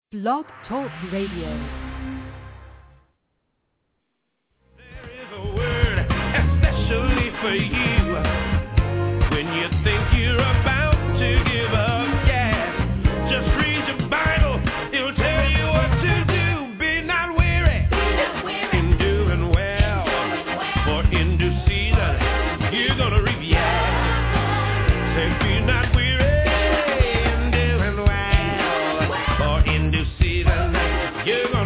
Blog Talk Radio. There is a word especially for you when you think you're about to give up. Yes, just read your Bible, it'll tell you what to do. Be not weary in doing well, for in due season you're gonna reap. Yeah, say be not weary in doing well, for in due season you're gonna